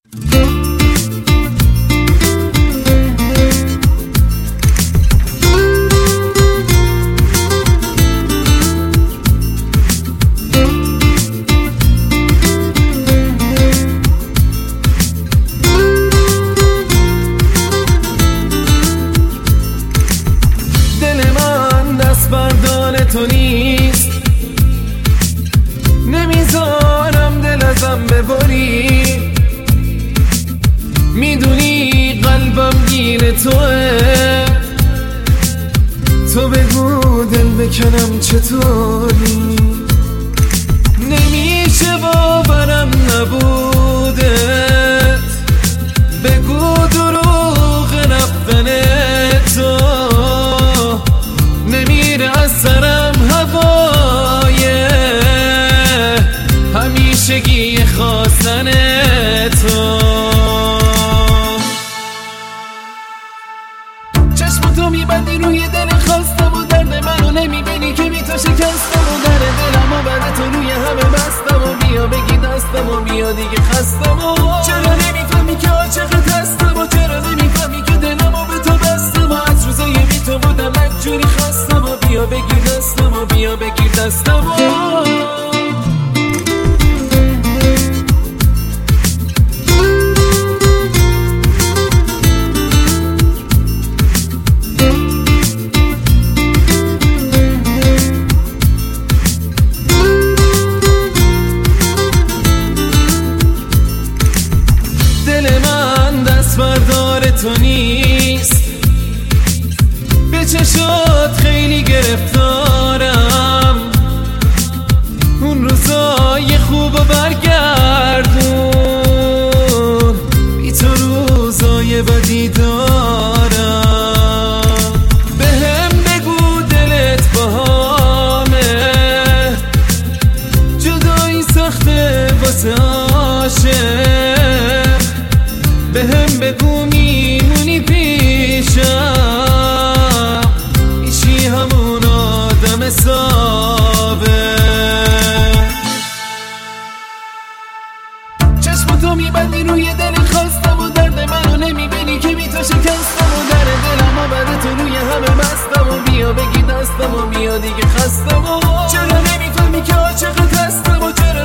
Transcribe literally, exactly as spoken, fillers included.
تو نیست، نمیذارم دل ازم ببری، میدونی قلبم گیر توه، تو بگو دل بکنم چطوری، نمیشه باورم نبودت، بگو دروغ رفتن تو، نمیره از سرم هوای همیشگی خواستن تو. چشم تو میبندی روی دل خواستم و درد منو نمیبینی که بی تو شکستم و در دلم و بعد تو روی همه بستم و بیا بگی دستم و بیا دیگه خستم و چرا نمیفهمی که عاشقت هستم و چرا نمیفهمی که دلم و به تو بستم و از روزای بی تو بودم مجبوری خواستم و بیا بگیر دستم و بیا بگیر دستم و دل من دست بردار تو نیست، به چشات خیلی گرفتارم، اون روزای خوب و برگردون، بی تو روزای بدی دارم، به هم بگو دلت باهامه، جدایی سخته واسه عاشق، به هم بگو میمونی پیشم، میشی همون آدم سابه. چشم تو میبندی روی دل خواستم و درد منو نمیبینی که بی تو شکستم و در دلم و بعد تو روی همه بستم و بیا بگی دستم و بیا دیگه خستم و چرا نمیفهمی که عاشقت هستم و چرا